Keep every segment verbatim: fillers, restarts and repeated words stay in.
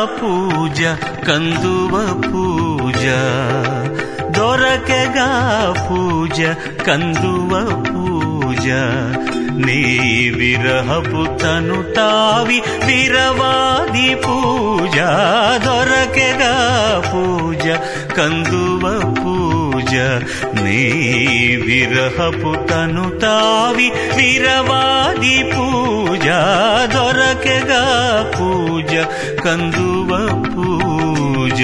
పూజ కందువ పూజ దొరకెగా పూజ కందువ పూజ నీ విరహపు తను తావి విరవాది పూజ దొరకెగా పూజ కందువ పూజ నీ విరహపు తను తావి విరవాది పూజ దొరకెగా పూజ కందువ పూజ.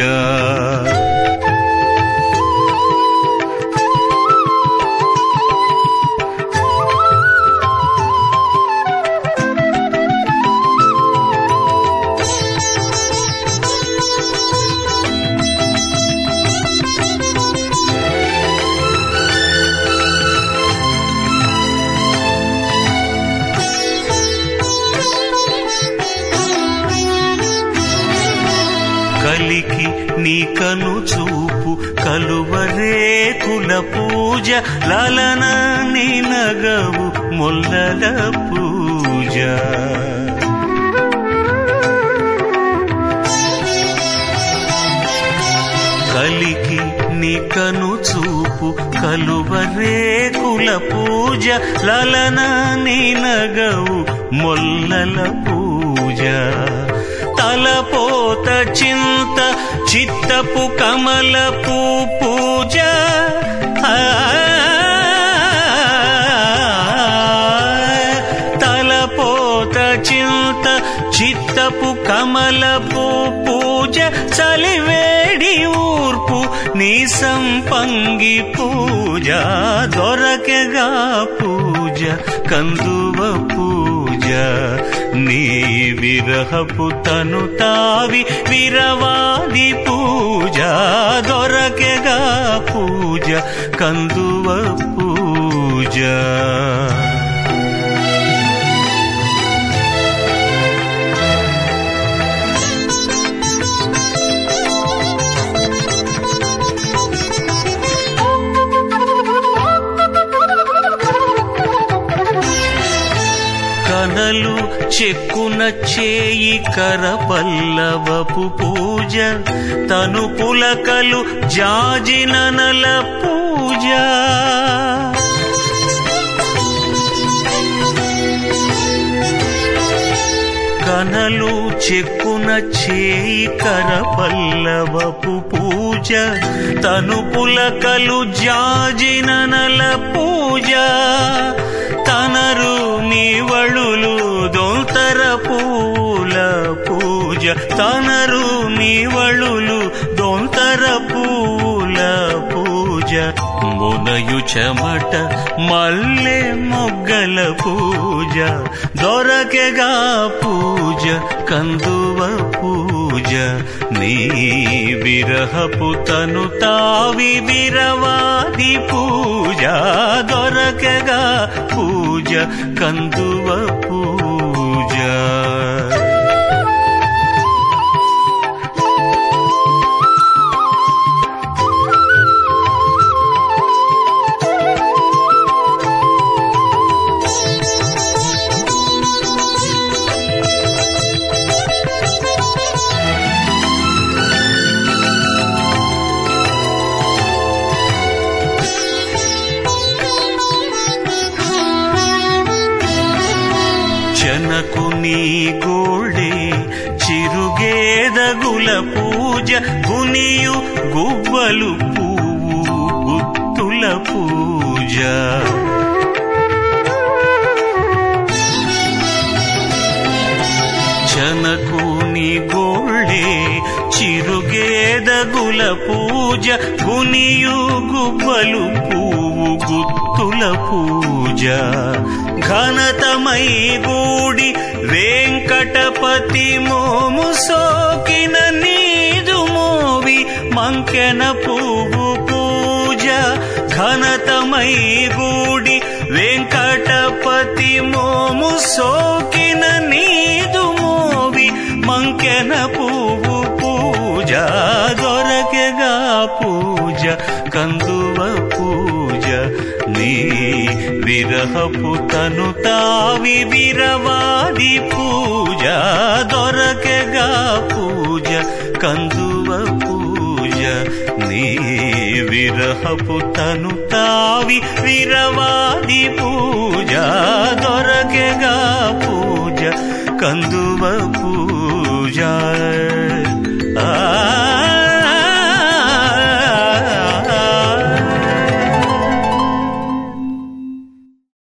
కలికి నీ కను చూపు కలువరేకుల పూజ లలన నీ నగవు మొల్లల పూజ. కలికి నీ కను చూపు కలువరేకుల పూజ లలన నీ నగవు మొల్లల పూజ. తలపోత చింత చిత్తపు కమలపు పూజ తలపోత చింత చిత్తపు కమలపు పూజ చలివేడి ఊర్పు నీ సంపంగి పూజ దొరకెగా పూజ కందువ పూజ నీ విరహపు తను తావి విరవాది పూజ దొరకెగా పూజ కందువ పూజ. కనలు చెక్కున చేయి కరపల్లవపు పూజ తను పులకలు జాజిననల పూజ. కనలు చెక్కున చేయి కరపల్లవపు పూజ తను పులకలు జాజిననల పూజ. తనరు నీవళులు దొంతర పూల పూజ తనరు నీవళులు దొంతర పూల పూజ. మునయు చెమట మల్లె మొగ్గల పూజ దొరకెగా పూజ కందువ పూజ నీ విరహపు తను తావి విరవాది పూజ దొరకెగా పూజ కందువ పూజ. చెనకు నీ గోళే చిరుగేదగుల పూజ గునియు గువ్వలు పువ్వు గుత్తుల పూజ. చెనకు నీ గోళే చిరుగేదగుల పూజ గునియు గువ్వలు పువ్వు గుత్తుల పూజ. ఘనతమై గూడి వెంకటపతి మోము సోకిన నీదు మోవి మంకెన పువ్వు పూజ. ఘనతమై గూడి వెంకటపతి మోము సోకిన నీదు మోవి మంకెన పువ్వు పూజ దొరకెగా పూజ కందువ పూజ నీ విరహపు తను తావి విరవాది పూజ దొరకెగా పూజ కందువ పూజ నీ విరహపు తను తావి విరవాది పూజ దొరకెగా పూజ కందువ పూజ